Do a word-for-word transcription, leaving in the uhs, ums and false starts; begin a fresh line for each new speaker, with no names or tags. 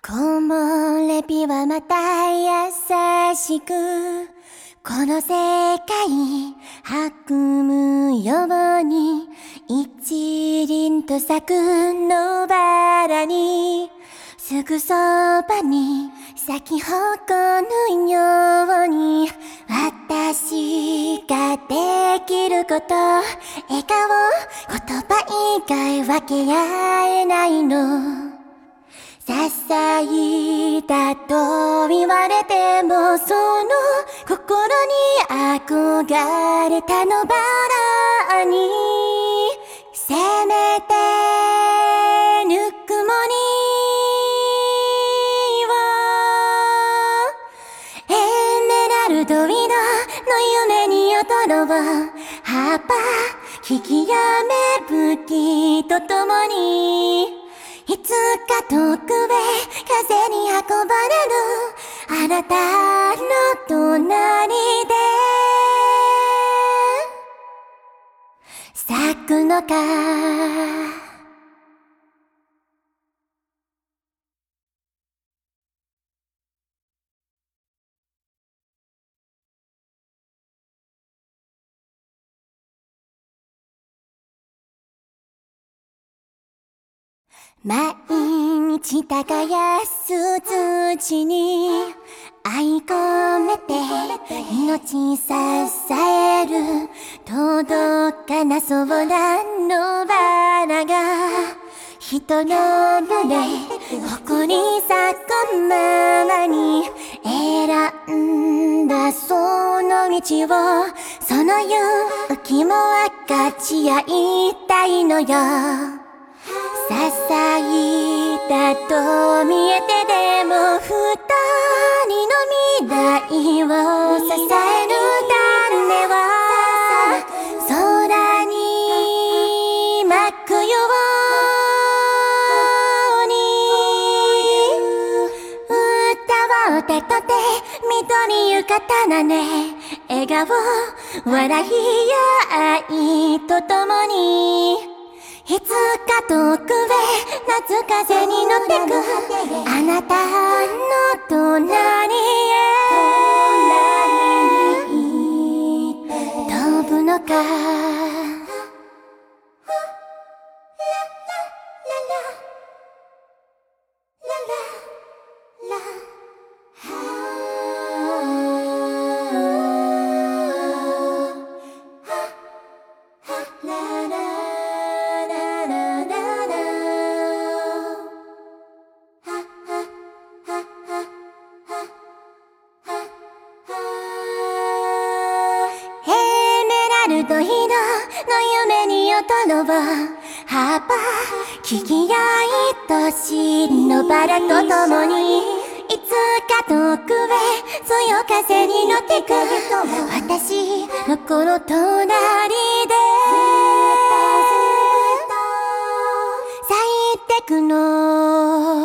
木漏れ日はまた優しくこの世界育むように一輪と咲く野バラにすぐそばに咲き誇るように私ができること笑顔言葉以外分け合えないの些細だと言われてもその心に憧れた野バラにせめてぬくもりをエメラルド色の夢に踊ろう葉っぱ引きやめ吹きとともにいつか遠くへ風に運ばれるあなたの隣で咲くのか毎日耕す土に愛込めて命支える届かなそうな野バラが人の群れ誇り咲くままに選んだその道をその勇気も分かち合いたいのよ些細だと見えてでも二人の未来を支える種は空に巻くように歌を手と手緑浴衣ね笑顔笑いや愛とともにいつか遠くへ夏風に乗ってくあなたの隣へ飛ぶのかルド色の夢に踊ろう葉っぱ木々や愛しい野バラとともにいつか遠くへそよ風に乗ってく私のこの隣で咲いてくの